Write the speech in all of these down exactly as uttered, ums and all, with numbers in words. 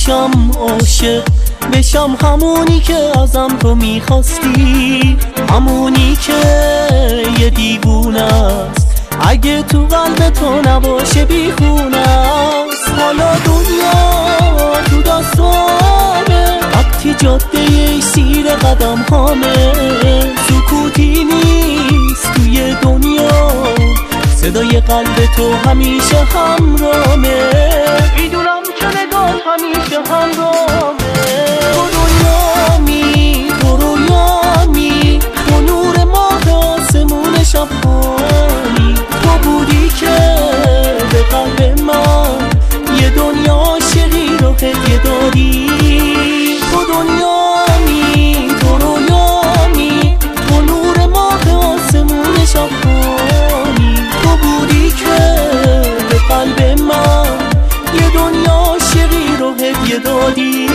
بشم عاشق، بشم همونی که ازم تو میخواستی، همونی که یه دیوونه است اگه تو قلب تو نباشه بیخونه است. حالا دنیا تو دستامه، وقتی جاده سیر قدم هامه، سکوتی نیست توی دنیا، صدای قلب تو همیشه همراهمه. میدونم که نگات همیشه همراهمه. تو دنیامی، تو رویامی، تو نور ماه آسمون شبانی، تو بودی که به قلب من یه دنیا عاشقی رو هدیه دادی. تو دنیامی، تو رویامی، تو نور ماه آسمون شبانی، تو بودی که به قلب من یه دنیا عاشقی رو هدیه دادی.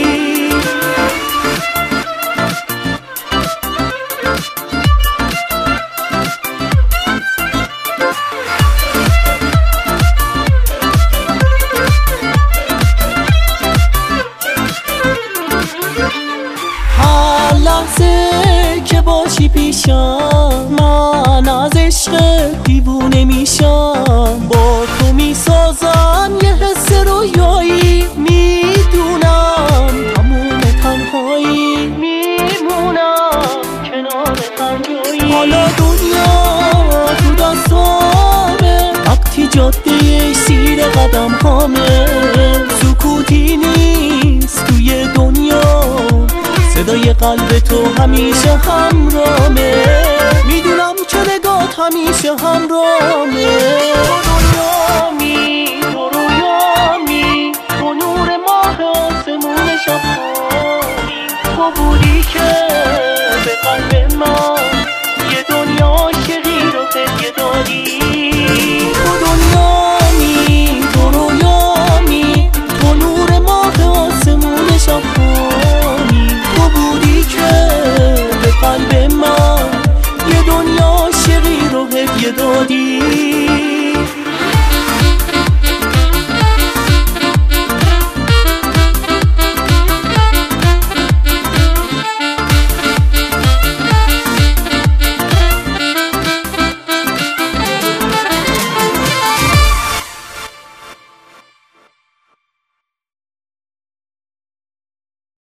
هر لحظه که باشی پیشم من از عشق دیوونه میشم، با تو میسازم یه حس رویایی، میدونم تموم تنهایی میمونم کنار تنهایی. حالا دنیا تو دستامه، وقتی جاده سیر قدم هامه، سکوتی نیست توی دنیا، صدای قلب تو همیشه همراهمه. میدونم که نگات همیشه همراهمه. تو دنیامی، تو رویامی، تو نور ماه آسمون شبانی، تو بودی که به قلب من یه دنیا عاشقی رو هدیه دادی. تو دنیامی، تو رویامی، تو نور ماه آسمون شبانی، تو بودی که به قلب من یه دنیا عاشقی رو هدیه دادی.